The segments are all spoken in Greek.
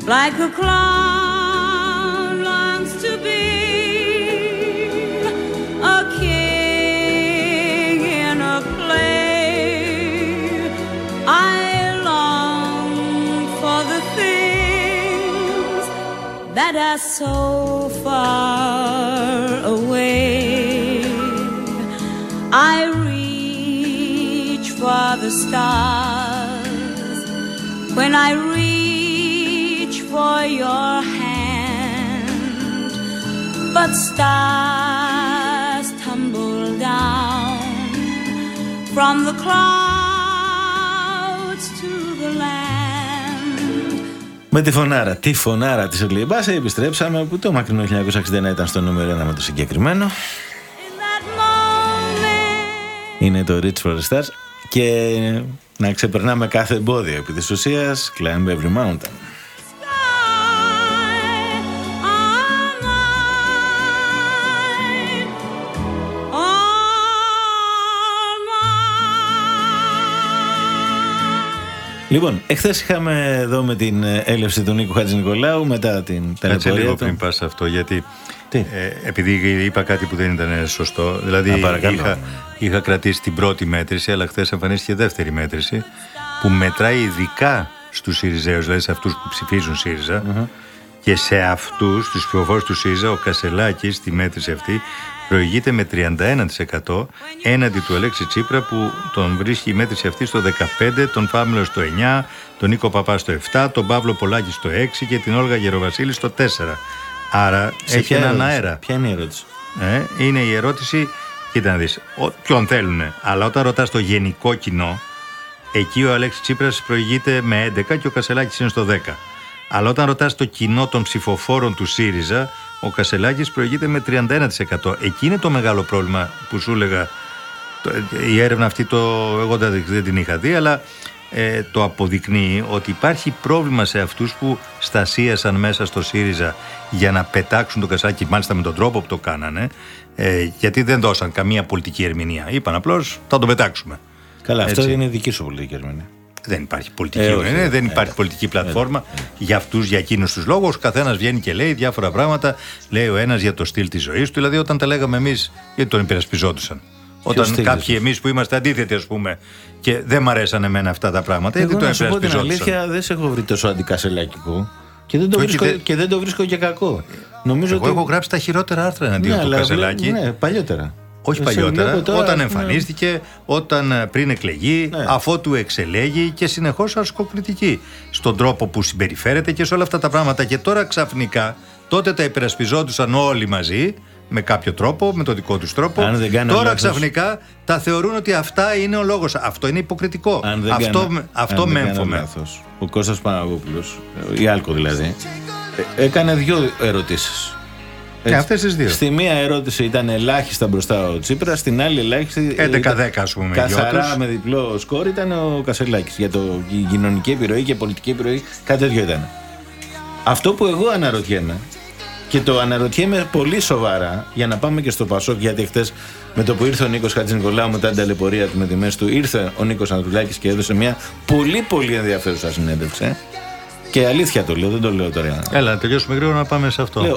like a clown longs to be a king in a play. I long for the things that are so far away. I reach for the stars when I reach for your hand, but stars tumble down from the clouds to the land. Με τη φωνάρα της Shirley Bassey επιστρέψαμε, που το μακρινό 1961 ήταν στο νούμερο 1 με το συγκεκριμένο. Είναι το Reach for the Stars και να ξεπερνάμε κάθε εμπόδιο επί της ουσίας. Climb every mountain. Λοιπόν, εχθές είχαμε εδώ με την έλευση του Νίκου Χατζηνικολάου μετά την ταλαιπωρία του. Κάτσε λίγο πριν πας σε αυτό, γιατί επειδή είπα κάτι που δεν ήταν σωστό. Δηλαδή είχα κρατήσει την πρώτη μέτρηση, αλλά χθες εμφανίστηκε δεύτερη μέτρηση που μετράει ειδικά στους ΣΥΡΙΖΑΙΟΥΣ, δηλαδή σε αυτούς που ψηφίζουν ΣΥΡΙΖΑ, και σε αυτούς, τους ψηφοφόρους του ΣΥΡΙΖΑ, ο Κασελάκης στη μέτρηση αυτή προηγείται με 31% έναντι του Αλέξη Τσίπρα, που τον βρίσκει η μέτρηση αυτή στο 15%, τον Πάμελο στο 9%, τον Νίκο Παπά στο 7%, τον Παύλο Πολάκη στο 6% και την Όλγα Γεροβασίλη στο 4%. Άρα έχει έναν αέρα. Ποια είναι η ερώτηση? Είναι η ερώτηση, κοίτα να δεις, ποιον θέλουνε. Αλλά όταν ρωτάς το γενικό κοινό, εκεί ο Αλέξης Τσίπρας προηγείται με 11% και ο Κασελάκης είναι στο 10%. Αλλά όταν ρωτάς το κοινό των ψηφοφόρων του ΣΥΡΙΖΑ, ο Κασελάκης προηγείται με 31%. Εκεί είναι το μεγάλο πρόβλημα που σου έλεγα. Η έρευνα αυτή εγώ δεν την είχα δει, αλλά το αποδεικνύει ότι υπάρχει πρόβλημα σε αυτούς που στασίασαν μέσα στο ΣΥΡΙΖΑ για να πετάξουν τον Κασελάκη, μάλιστα με τον τρόπο που το κάνανε, γιατί δεν δώσαν καμία πολιτική ερμηνεία. Είπαν απλώς θα τον πετάξουμε. Καλά, αυτό είναι δική σου πολιτική ερμηνεία. Δεν υπάρχει πολιτική ερμηνεία, δεν υπάρχει πολιτική πλατφόρμα για αυτούς, για εκείνους τους λόγους. Ο καθένας βγαίνει και λέει διάφορα πράγματα. Λέει ο ένας για το στυλ της ζωής του. Δηλαδή, όταν τα λέγαμε εμείς, γιατί τον υπερασπιζόντουσαν. Όταν κάποιοι εμείς που είμαστε αντίθετοι, ας πούμε, και δεν μ' αρέσαν εμένα αυτά τα πράγματα, γιατί τον υπερασπιζόντουσαν. Εγώ, να σου πω την αλήθεια, δεν σε έχω βρει τόσο αντικασελάκικο και δεν το βρίσκω και κακό. Εγώ έχω γράψει τα χειρότερα άρθρα εναντίον του Κασελάκη. Ναι, παλιότερα. Όχι παλιότερα, όταν εμφανίστηκε, όταν πριν εκλεγεί, αφότου εξελέγει και συνεχώς ασκοκριτική στον τρόπο που συμπεριφέρεται και σε όλα αυτά τα πράγματα. Και τώρα ξαφνικά, τότε τα υπερασπιζόντουσαν όλοι μαζί, με κάποιο τρόπο, με το δικό τους τρόπο. Τώρα ξαφνικά τα θεωρούν ότι αυτά είναι ο λόγος. Αυτό είναι υποκριτικό. Αυτό μέμφωμε. Ο Κώστας Παναγόπουλος, η Άλκο δηλαδή, έκανε 2 ερωτήσεις. Αυτές τις 2. Στη μία ερώτηση ήταν ελάχιστα μπροστά ο Τσίπρας, στην άλλη ελάχιστη 11-10 ας πούμε. Καθαρά με διπλό σκόρ ήταν ο Κασελάκης. Για το κοινωνική επιρροή και πολιτική επιρροή, κάτι τέτοιο ήταν. Αυτό που εγώ αναρωτιέμαι, και το αναρωτιέμαι πολύ σοβαρά, για να πάμε και στο Πασόκ, γιατί χτες με το που ήρθε ο Νίκος Χατζηνικολάου μετά την ταλαιπωρία του με τη μέση του, ήρθε ο Νίκος Ανδρουλάκης και έδωσε μια πολύ ενδιαφέρουσα συνέντευξη. Και αλήθεια το λέω, δεν το λέω τώρα. Έλα, να τελειώσουμε γρήγορα να πάμε σε αυτό. Λέω,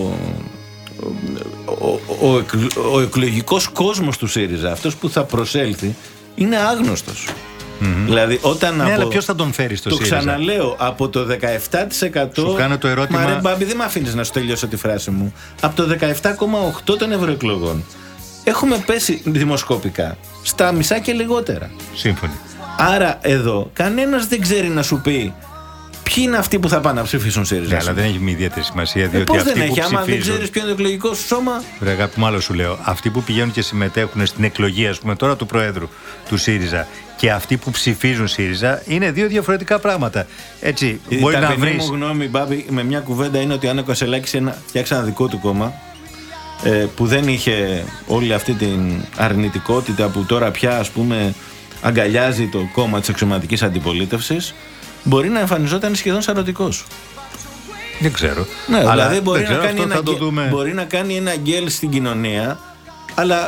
ο εκλογικός κόσμος του ΣΥΡΙΖΑ, αυτός που θα προσέλθει, είναι άγνωστος. Δηλαδή, όταν αλλά ποιος θα τον φέρει στο ΣΥΡΙΖΑ? Το ξαναλέω, από το 17%. Σου κάνω το ερώτημα. Μα ρε Μπάμπη, δεν με αφήνεις να σου τελειώσω τη φράση μου. Από το 17,8% των ευρωεκλογών έχουμε πέσει δημοσκοπικά στα μισά και λιγότερα. Σύμφωνοι. Άρα εδώ κανένας δεν ξέρει να σου πει ποιοι είναι αυτοί που θα πάνε να ψηφίσουν ΣΥΡΙΖΑ. Ναι, αλλά δεν έχει μια ιδιαίτερη σημασία. Διότι πώς αυτοί δεν έχει, που άμα δεν ξέρεις ποιο είναι το εκλογικό σου σώμα. Ρε αγάπη μου, άλλο σου λέω. Αυτοί που πηγαίνουν και συμμετέχουν στην εκλογή, ας πούμε, τώρα του Προέδρου του ΣΥΡΙΖΑ, και αυτοί που ψηφίζουν ΣΥΡΙΖΑ είναι 2 διαφορετικά πράγματα. Έτσι, μπορεί να βρεις. Η μου γνώμη, Μπάμπη, με μια κουβέντα είναι ότι αν ο Κασελάκης φτιάξει ένα δικό του κόμμα, που δεν είχε όλη αυτή την αρνητικότητα που τώρα πια, ας πούμε, αγκαλιάζει το κόμμα της αξιωματικής αντιπολίτευσης, μπορεί να εμφανιζόταν σχεδόν σαρωτικός. Δεν ξέρω. Ναι, αλλά δηλαδή μπορεί να κάνει ένα γκέλ στην κοινωνία, αλλά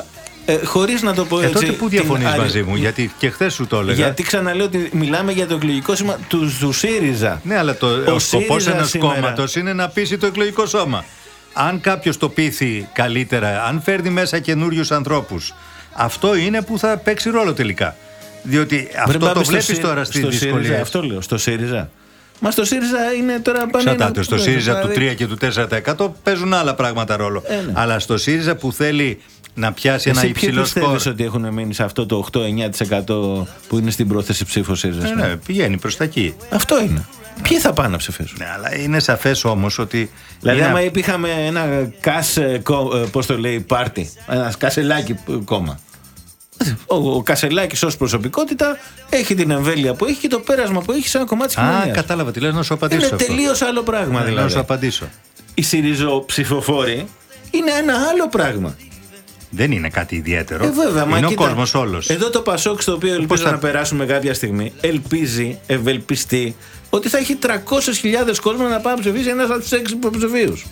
Χωρίς να το πω έτσι. Τότε πού διαφωνείς μαζί μου, γιατί και χθες σου το έλεγα. Γιατί ξαναλέω ότι μιλάμε για το εκλογικό σήμα του ΣΥΡΙΖΑ. Ναι, αλλά ο σκοπός ενός κόμματος είναι να πείσει το εκλογικό σώμα. Αν κάποιος το πείθει καλύτερα, αν φέρνει μέσα καινούριους ανθρώπους, αυτό είναι που θα παίξει ρόλο τελικά. Διότι αυτό το βλέπεις τώρα στη δυσκολία. Αυτό λέω, στο ΣΥΡΙΖΑ. Μα στο ΣΥΡΙΖΑ είναι τώρα πάνω. Ξατάτε, στο ΣΥΡΙΖΑ του 3 και του 4% παίζουν άλλα πράγματα ρόλο. Ναι. Αλλά στο ΣΥΡΙΖΑ που θέλει να πιάσει ένα υψηλό σκορ. Πιστεύεις ότι έχουν μείνει σε αυτό το 8-9% που είναι στην πρόθεση ψήφου ΣΥΡΙΖΑ? Ναι, πηγαίνει προς τα εκεί. Αυτό είναι. Ποιοι θα πάνε να ψηφίσουν? Ναι, αλλά είναι σαφές όμως ότι. Δηλαδή, άμα είχαμε ένα πώς το λέει, πάρτι, ένα κασελάκι κόμμα. Ο Κασελάκης ως προσωπικότητα έχει την εμβέλεια που έχει και το πέρασμα που έχει σε ένα κομμάτι της κοινωνίας. Κατάλαβα τι λες, να σου απαντήσω. Είναι τελείως άλλο πράγμα, δηλαδή. Να σου απαντήσω. Οι ΣΥΡΙΖΟψηφοφόροι είναι ένα άλλο πράγμα. Δεν είναι κάτι ιδιαίτερο. Βέβαια, είναι ο κόσμος όλος. Εδώ το Πασόκ, στο οποίο ελπίζω να περάσουμε κάποια στιγμή, ευελπιστεί ότι θα έχει 300.000 κόσμο να πάει να ψηφίσει ένας από τους 6 υποψηφίους.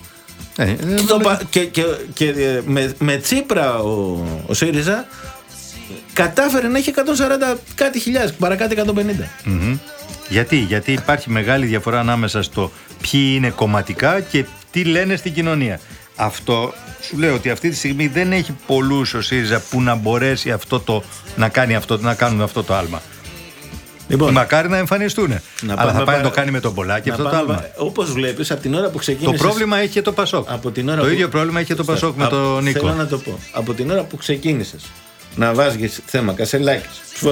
Και με Τσίπρα ο ΣΥΡΙΖΑ κατάφερε να έχει 140 κάτι χιλιάδες, παρακάτω 150. Γιατί υπάρχει μεγάλη διαφορά ανάμεσα στο ποιοι είναι κομματικά και τι λένε στην κοινωνία. Αυτό σου λέω ότι αυτή τη στιγμή δεν έχει πολλούς ο ΣΥΡΙΖΑ που να μπορέσει να κάνουν αυτό το άλμα. Λοιπόν, μακάρι να εμφανιστούν. Αλλά θα πάει να το κάνει με τον Πολάκη αυτό το άλμα. Όπως βλέπεις, από την ώρα που ξεκίνησες. Το πρόβλημα έχει και το Πασόκ. Το ίδιο πρόβλημα έχει και το Πασόκ με τον Νίκο. Θέλω να το πω. Από την ώρα που ξεκίνησες να βάζεις θέμα Κασελάκης,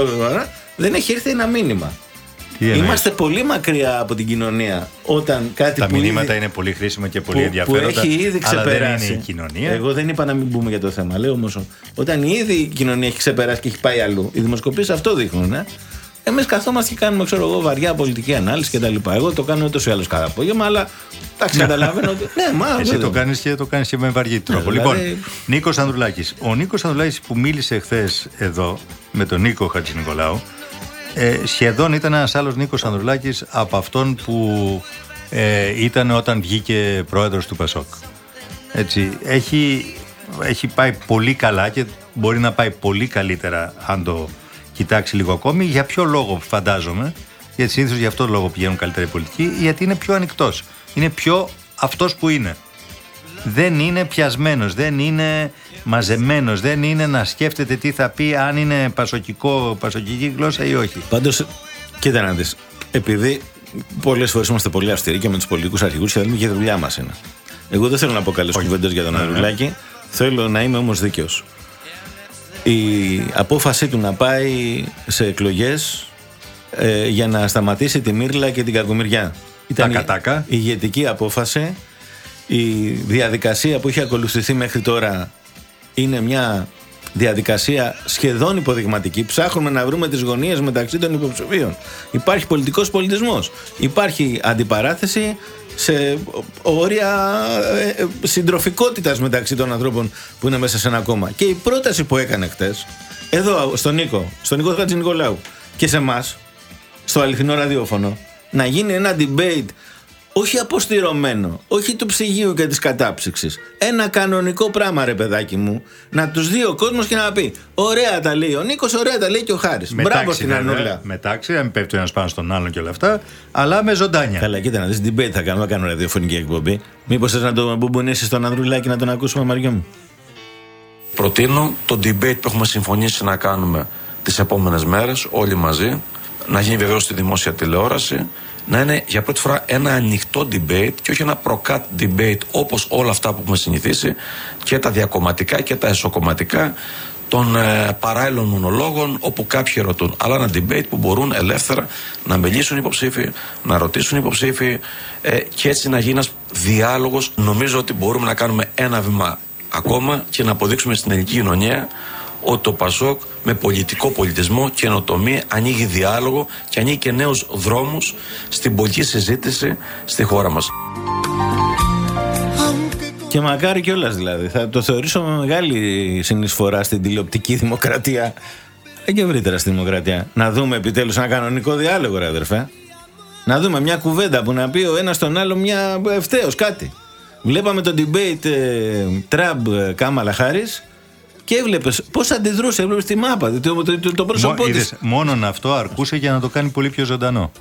δεν έχει έρθει ένα μήνυμα. Είμαστε πολύ μακριά από την κοινωνία όταν κάτι. Τα μηνύματα είναι πολύ χρήσιμα και πολύ ενδιαφέροντα. Που έχει ήδη ξεπεράσει. Αλλά δεν είναι η κοινωνία. Εγώ δεν είπα να μην μπούμε για το θέμα. Λέω όμως, όταν ήδη η κοινωνία έχει ξεπεράσει και έχει πάει αλλού, οι δημοσκοπήσεις αυτό δείχνουν. Εμείς καθόμαστε και κάνουμε, βαριά πολιτική ανάλυση κτλ. Εγώ το κάνω ούτως ή άλλως κάθε απόγευμα, αλλά εντάξει, καταλαβαίνω ότι. Ναι, εσύ το κάνεις και με βαριή τρόπο. Λοιπόν, Νίκος Ανδρουλάκης. Ο Νίκος Ανδρουλάκης που μίλησε χθες εδώ με τον Νίκο Χατζηνικολάου, σχεδόν ήταν ένας άλλος Νίκος Ανδρουλάκης από αυτόν που ήταν όταν βγήκε πρόεδρος του Πασόκ. Έτσι, έχει πάει πολύ καλά και μπορεί να πάει πολύ καλύτερα αν το κοιτάξει λίγο ακόμη. Για ποιο λόγο, φαντάζομαι, γιατί συνήθως για αυτόν τον λόγο πηγαίνουν καλύτερα οι πολιτικοί, γιατί είναι πιο ανοιχτός. Είναι πιο αυτός που είναι. Δεν είναι πιασμένος, δεν είναι μαζεμένος, δεν είναι να σκέφτεται τι θα πει, αν είναι πασοκική γλώσσα ή όχι. Πάντως, κοίτα να δεις, επειδή πολλές φορές είμαστε πολύ αυστηροί και με τους πολιτικούς αρχηγούς και η δουλειά μας είναι. Εγώ δεν θέλω να πω καλές κουβέντες για τον Ανδρουλάκη, θέλω να είμαι όμως δίκαιος. Η απόφασή του να πάει σε εκλογές για να σταματήσει τη μύρλα και την κακομοιριά ήταν η ηγετική απόφαση. Η διαδικασία που έχει ακολουθηθεί μέχρι τώρα είναι μια διαδικασία σχεδόν υποδειγματική. Ψάχνουμε να βρούμε τις γωνίες μεταξύ των υποψηφίων. Υπάρχει πολιτικός πολιτισμός. Υπάρχει αντιπαράθεση σε όρια συντροφικότητας μεταξύ των ανθρώπων που είναι μέσα σε ένα κόμμα. Και η πρόταση που έκανε χτες, εδώ στον Νίκο Χατζηνικολάου και σε εμάς, στο αληθινό ραδιόφωνο, να γίνει ένα debate όχι αποστηρωμένο, όχι του ψυγείου και της κατάψυξης. Ένα κανονικό πράγμα, ρε παιδάκι μου, να τους δει ο κόσμος και να πει: ωραία τα λέει ο Νίκος, ωραία τα λέει και ο Χάρης. Μπράβο στην Ανούλα. Μετάξι, να μην πέφτει ο ένας πάνω στον άλλον και όλα αυτά, αλλά με ζωντάνια. Καλά, κοίτα να δεις, debate θα κάνω ραδιοφωνική εκπομπή. Μήπως θες να το μπουμπουνίσεις στον Ανδρουλάκη να τον ακούσουμε, Μαριό μου? Προτείνω το debate που έχουμε συμφωνήσει να κάνουμε τις επόμενες μέρες, όλοι μαζί, να γίνει βεβαίως στη δημόσια τηλεόραση. Να είναι για πρώτη φορά ένα ανοιχτό debate και όχι ένα προκάτ debate όπως όλα αυτά που έχουμε συνηθίσει, και τα διακομματικά και τα εσωκομματικά των παράλληλων μονολόγων όπου κάποιοι ρωτούν. Αλλά ένα debate που μπορούν ελεύθερα να μιλήσουν υποψήφοι, να ρωτήσουν υποψήφοι και έτσι να γίνει ένας διάλογος. Νομίζω ότι μπορούμε να κάνουμε ένα βήμα ακόμα και να αποδείξουμε στην ελληνική κοινωνία ότι το Πασόκ με πολιτικό πολιτισμό, καινοτομία, ανοίγει διάλογο και ανοίγει και νέους δρόμους στην πολιτική συζήτηση στη χώρα μας. Και μακάρι κιόλας, δηλαδή. Θα το θεωρήσω μεγάλη συνεισφορά στην τηλεοπτική δημοκρατία και ευρύτερα στη δημοκρατία. Να δούμε επιτέλους ένα κανονικό διάλογο, ρε αδερφέ. Να δούμε μια κουβέντα που να πει ο ένας τον άλλο μια ευθέως κάτι. Βλέπαμε το debate Τραμπ Κάμαλα Χάρις και έβλεπες πώς αντιδρούσε, έβλεπες τη μάπα, το πρόσωπό της. Μόνον αυτό αρκούσε για να το κάνει πολύ πιο ζωντανό.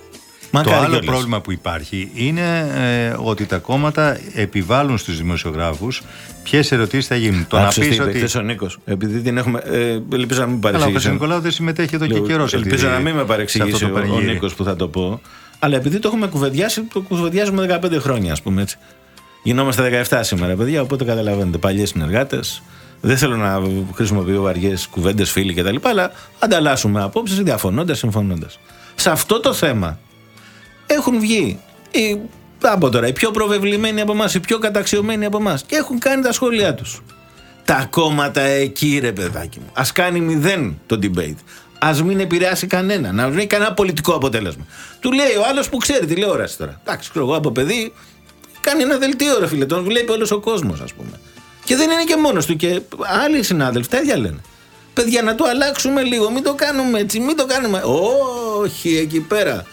Το άλλο πρόβλημα που υπάρχει είναι ότι τα κόμματα επιβάλλουν στους δημοσιογράφους ποιες ερωτήσεις θα γίνουν. Το να πεις ότι. Ο Νίκος, επειδή την έχουμε. Ελπίζω να μην παρεξηγήσει. Αλλά ο Χατζηνικολάου δεν συμμετέχει εδώ και καιρό. Ελπίζω να μην με παρεξηγήσει ο Νίκος που θα το πω. Αλλά επειδή το έχουμε κουβεντιάσει, το κουβεντιάζουμε 15 χρόνια, ας πούμε έτσι. Γινόμαστε 17 σήμερα, παιδιά, οπότε καταλαβαίνετε. Παλιές συνεργάτες. Δεν θέλω να χρησιμοποιώ βαριές κουβέντες, φίλοι κτλ. Αλλά ανταλλάσσουμε απόψεις διαφωνώντας, συμφωνώντας. Σε αυτό το θέμα έχουν βγει από τώρα οι πιο προβεβλημένοι από εμάς, οι πιο καταξιωμένοι από εμάς και έχουν κάνει τα σχόλιά τους. Τα κόμματα εκεί, ρε παιδάκι μου, ας κάνει 0 το debate. Ας μην επηρεάσει κανένα, να μην έχει κανένα πολιτικό αποτέλεσμα. Του λέει ο άλλος που ξέρει τηλεόραση τώρα. Εντάξει, ξέρω εγώ από παιδί, κάνει ένα δελτίο, ρε φίλε, τον βλέπει όλος ο κόσμος, ας πούμε. Και δεν είναι και μόνος του, και άλλοι συνάδελφοι τα ίδια λένε. Παιδιά, να το αλλάξουμε λίγο, μην το κάνουμε έτσι, μην το κάνουμε. Όχι, εκεί πέρα.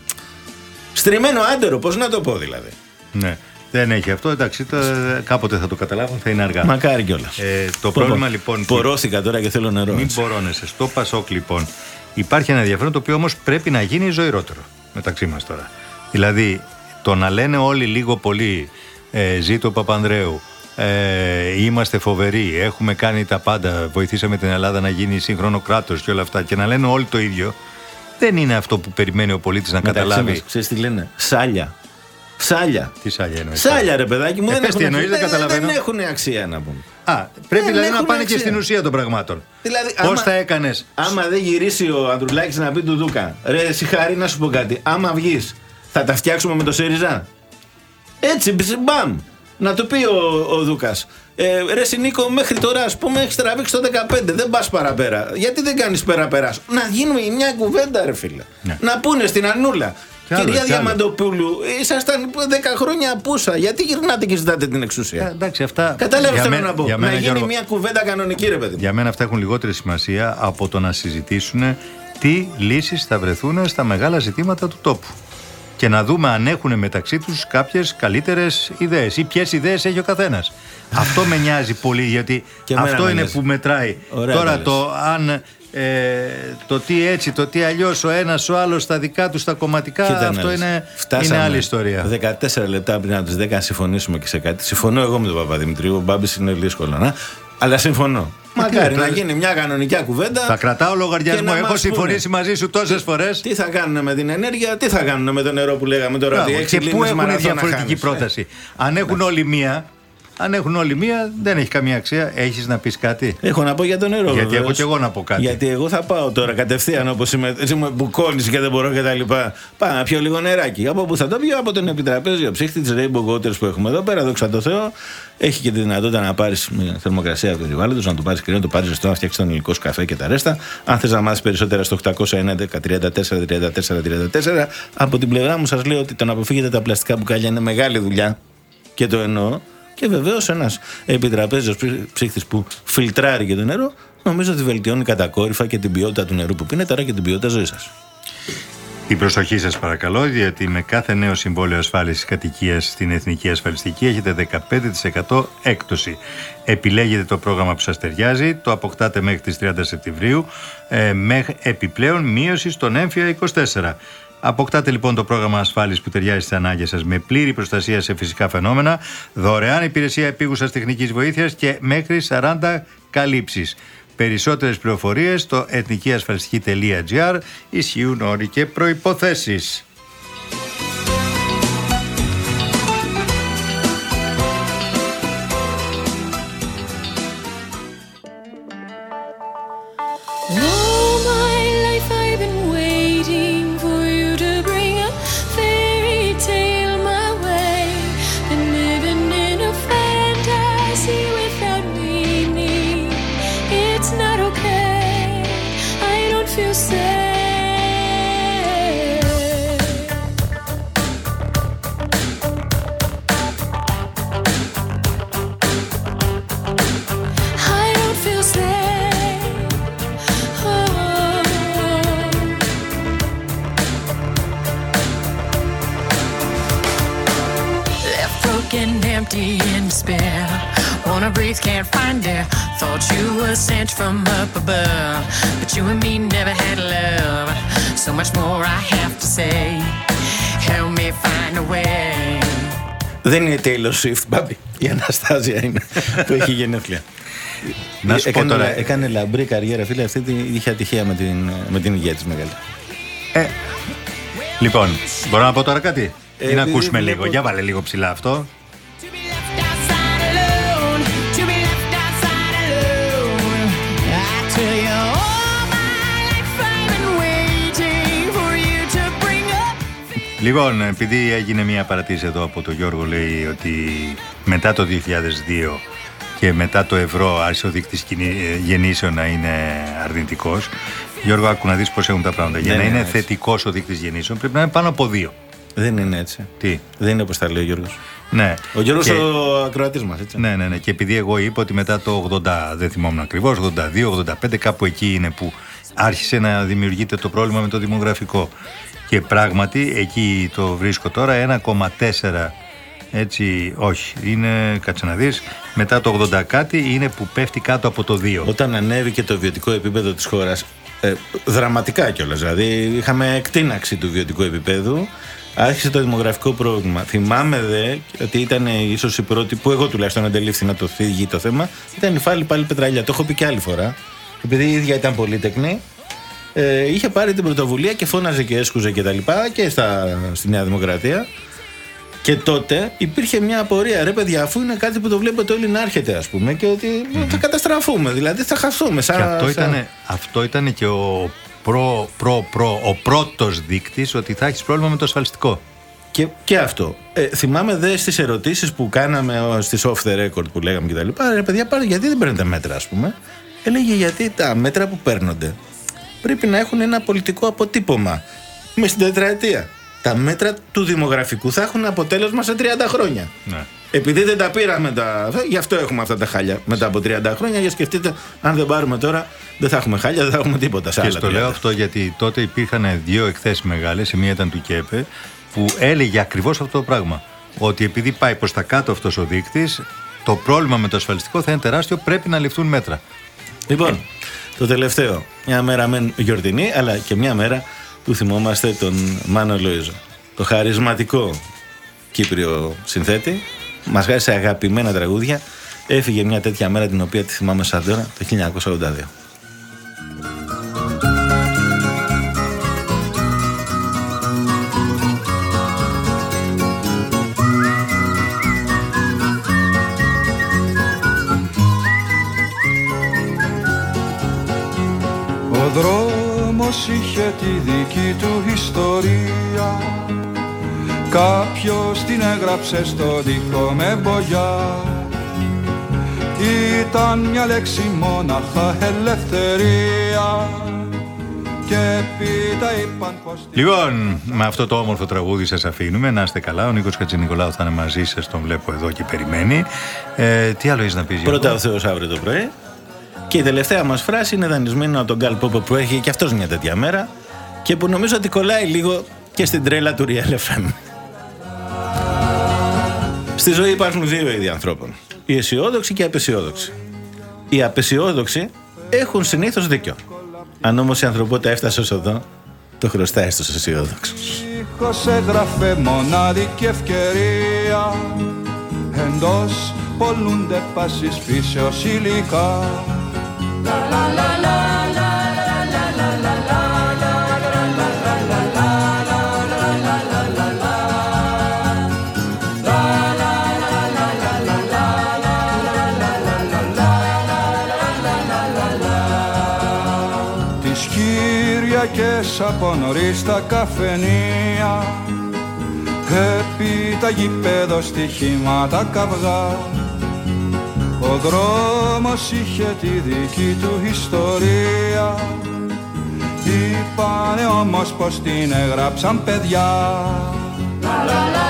Στριμμένο άντερο, πώς να το πω δηλαδή. Ναι, δεν έχει αυτό. Εντάξει, κάποτε θα το καταλάβουν, θα είναι αργά. Μακάρι κιόλας. Το πρόβλημα λοιπόν. Πορώθηκα τώρα και θέλω νερό. Μην πορώνεσαι. Στο Πασόκ λοιπόν υπάρχει ένα ενδιαφέρον το οποίο όμως πρέπει να γίνει ζωηρότερο μεταξύ μας τώρα. Δηλαδή, το να λένε όλοι λίγο πολύ ζήτω Παπανδρέου, είμαστε φοβεροί, έχουμε κάνει τα πάντα, βοηθήσαμε την Ελλάδα να γίνει σύγχρονο κράτος και όλα αυτά, και να λένε όλοι το ίδιο, δεν είναι αυτό που περιμένει ο πολίτης να καταλάβει. Ξέρεις τι λένε, σάλια. Σάλια. Τι σάλια εννοείς? Σάλια, ρε παιδάκι μου, δεν έχουν αξία να πούμε. Πρέπει δηλαδή να πάνε και στην ουσία των πραγμάτων. Δηλαδή, πώς θα έκανες? Άμα δεν γυρίσει ο Ανδρουλάκης να πει του Δούκα, ρε Σιχάρη, να σου πω κάτι, άμα βγεις, θα τα φτιάξουμε με το ΣΥΡΙΖΑ? Έτσι, μπαμ. Να το πει ο Δούκας. Ρε Συνίκο, μέχρι τώρα, ας πούμε, έχεις τραβήξει το 15, δεν πας παραπέρα. Γιατί δεν κάνεις πέρα-πέρα? Να γίνουμε μια κουβέντα, ρε φίλε. Ναι. Να πούνε στην Ανούλα, κυρία Διαμαντοπούλου, ήσασταν 10 χρόνια απούσα. Γιατί γυρνάτε και ζητάτε την εξουσία? Εντάξει, αυτά. Κατάλαβες θέλω να πω. Να γίνει μια κουβέντα κανονική, ρε παιδί. Για μένα αυτά έχουν λιγότερη σημασία από το να συζητήσουν τι λύσεις θα βρεθούν στα μεγάλα ζητήματα του τόπου. Και να δούμε αν έχουν μεταξύ τους κάποιες καλύτερες ιδέες ή ποιες ιδέες έχει ο καθένας. Αυτό με νοιάζει πολύ, γιατί αυτό είναι που μετράει. Ωραία, τώρα το αν το τι έτσι, το τι αλλιώς, ο ένας ο άλλος στα δικά του, στα κομματικά, αυτό είναι άλλη ιστορία. 14 λεπτά πριν από τις 10 να συμφωνήσουμε και σε κάτι. Συμφωνώ εγώ με τον Παπαδημητρίου, ο Μπάμπης είναι δύσκολο, αλλά συμφωνώ. Μακάρι να γίνει μια κανονική κουβέντα. Θα κρατάω λογαριασμό. Έχω συμφωνήσει μαζί σου τόσες φορές. Τι θα κάνουν με την ενέργεια, τι θα κάνουν με το νερό που λέγαμε τώρα. Και πού έχουν διαφορετική πρόταση. Αν έχουν όλοι μία, δεν έχει καμία αξία. Έχεις να πεις κάτι? Έχω να πω για το νερό. Γιατί έχω και εγώ να πω κάτι. Γιατί εγώ θα πάω τώρα κατευθείαν, όπως είμαι, εσύ με μπουκώνεις και δεν μπορώ και τα λοιπά. Πάω να πιω λίγο νεράκι. Από πού θα το πιω? Από τον επιτραπέζιο ψύχτη της Rainbow Waters που έχουμε εδώ πέρα, δόξα τω Θεώ. Έχει και τη δυνατότητα να πάρεις θερμοκρασία από το περιβάλλον, να το πάρεις κρύο, να το πάρεις ζεστό, να φτιάξεις τον υλικό καφέ και τα ρέστα. Αν θες να μάθεις περισσότερα στο 801-34-34-34 από την πλευρά μου σας λέω ότι το να αποφύγετε τα πλαστικά μπουκάλια είναι μεγάλη δουλειά και το εννοώ. Και βεβαίως ένας επιτραπέζιος ψύχτης που φιλτράρει και το νερό, νομίζω ότι βελτιώνει κατακόρυφα και την ποιότητα του νερού που πίνετε, άρα και την ποιότητα ζωής σας. Την προσοχή σας παρακαλώ, διότι με κάθε νέο συμβόλαιο ασφάλισης κατοικίας στην Εθνική Ασφαλιστική έχετε 15% έκπτωση. Επιλέγετε το πρόγραμμα που σας ταιριάζει, το αποκτάτε μέχρι τις 30 Σεπτεμβρίου, με επιπλέον μείωση στον έμφυα 24. Αποκτάτε λοιπόν το πρόγραμμα ασφάλισης που ταιριάζει στις ανάγκες σας, με πλήρη προστασία σε φυσικά φαινόμενα, δωρεάν υπηρεσία επίγουσας τεχνικής βοήθειας και μέχρι 40 καλύψεις. Περισσότερες πληροφορίες στο εθνικιασφαλιστική.gr. Ισχύουν όροι και προϋποθέσεις. Wanna breathe, can't find it. Thought you were sent from up above, but you and me never had love. So much more I have to say. Help me find a way. Δεν είναι Taylor Swift, Μπάμπη. Η Αναστάζια είναι που έχει γενέθλια. Να σου πω τώρα. Έκανε λαμπρή καριέρα, φίλε. Αυτή είχε ατυχία με την υγεία της μεγάλη. Λοιπόν, μπορώ να πω τώρα κάτι ή να ακούσουμε λίγο? Για βάλε λίγο ψηλά αυτό. Λοιπόν, επειδή έγινε μια παρατήρηση εδώ από τον Γιώργο, λέει ότι μετά το 2002 και μετά το ευρώ άρχισε ο δείκτης γεννήσεων να είναι αρνητικός. Γιώργο, άκου να δεις πώς έχουν τα πράγματα. Για να είναι θετικός ο δείκτης γεννήσεων πρέπει να είναι πάνω από 2. Δεν είναι έτσι. Τι? Δεν είναι όπως τα λέει ο Γιώργος. Ναι. Ο Γιώργος ο ακροατής μας, έτσι. Ναι. Και επειδή εγώ είπα ότι μετά το 80, δεν θυμόμουν ακριβώς, 82-85, κάπου εκεί είναι που άρχισε να δημιουργείται το πρόβλημα με το δημογραφικό. Και πράγματι εκεί το βρίσκω τώρα 1,4. Έτσι, όχι, είναι, κάτσε να δεις, μετά το 80 κάτι είναι που πέφτει κάτω από το 2. Όταν ανέβηκε το βιωτικό επίπεδο της χώρας, δραματικά κιόλας, δηλαδή είχαμε εκτείναξη του βιωτικού επίπεδου, άρχισε το δημογραφικό πρόβλημα. Θυμάμαι δε ότι ήταν ίσως η πρώτη που εγώ τουλάχιστον αντελήφθη να το θίγει το θέμα, ήταν η Φάλη πάλι Πετραλιά. Το έχω πει και άλλη φορά, επειδή η ίδια ήταν πολύτεκνη. Είχε πάρει την πρωτοβουλία και φώναζε και έσκουζε και τα λοιπά και στη Νέα Δημοκρατία. Και τότε υπήρχε μια απορία, ρε παιδιά, αφού είναι κάτι που το βλέπετε όλοι να έρχεται, ας πούμε, και ότι θα καταστραφούμε, δηλαδή θα χαθούμε. Και αυτό ήταν και ο πρώτος δείκτης ότι θα έχεις πρόβλημα με το ασφαλιστικό. Και αυτό. Θυμάμαι δε στις ερωτήσεις που κάναμε στις off the record που λέγαμε και τα λοιπά, ρε παιδιά, γιατί δεν παίρνετε μέτρα, ας πούμε. Έλεγε γιατί τα μέτρα που παίρνονται πρέπει να έχουν ένα πολιτικό αποτύπωμα μες στην τετραετία. Τα μέτρα του δημογραφικού θα έχουν αποτέλεσμα σε 30 χρόνια. Ναι. Επειδή δεν τα πήραμε γι' αυτό έχουμε αυτά τα χάλια μετά από 30 χρόνια. Για σκεφτείτε, αν δεν πάρουμε τώρα, δεν θα έχουμε χάλια, δεν θα έχουμε τίποτα. Και στο λέω αυτό γιατί τότε υπήρχαν 2 εκθέσεις μεγάλες. Η μία ήταν του ΚΕΠΕ, που έλεγε ακριβώς αυτό το πράγμα. Ότι επειδή πάει προς τα κάτω αυτός ο δείκτης, το πρόβλημα με το ασφαλιστικό θα είναι τεράστιο, πρέπει να ληφθούν μέτρα. Λοιπόν, το τελευταίο. Μια μέρα μεν γιορτινή, αλλά και μια μέρα που θυμόμαστε τον Μάνο Λοΐζο. Το χαρισματικό Κύπριο συνθέτη, μας χάρισε αγαπημένα τραγούδια. Έφυγε μια τέτοια μέρα την οποία τη θυμάμαι σαν τώρα, το 1982. Ο δρόμος είχε τη δική του ιστορία, κάποιος την έγραψε στο τοίχο με μπογιά. Ήταν μια λέξη μόναχα, ελευθερία, και πίτα είπαν πως... Λοιπόν, με αυτό το όμορφο τραγούδι σας αφήνουμε. Να είστε καλά, ο Νίκος Χατζηνικολάου θα είναι μαζί σας, τον βλέπω εδώ και περιμένει. Τι άλλο έχεις να πεις? Πρώτα ο Θεός αύριο το πρωί. Και η τελευταία μας φράση είναι δανεισμένη από τον Γκάλ Πόπο που έχει και αυτός μια τέτοια μέρα και που νομίζω ότι κολλάει λίγο και στην τρέλα του Real FM. Στη ζωή υπάρχουν 2 είδη ανθρώπων. Οι αισιόδοξοι και οι απεσιόδοξοι. Οι απεσιόδοξοι έχουν συνήθως δίκιο. Αν όμως η ανθρωπότητα έφτασε ως εδώ, το χρωστάει στους αισιόδοξους. Ήχος έγραφε μονάδικη ευκαιρία, εντός πολλούνται πάσης φύσεως υλικά. Τις Κυριακές από νωρίς τα καφενεία, επί τα γηπέδο στοιχήματα καυγά. Ο δρόμος είχε τη δική του ιστορία, είπανε όμως πως την έγραψαν παιδιά.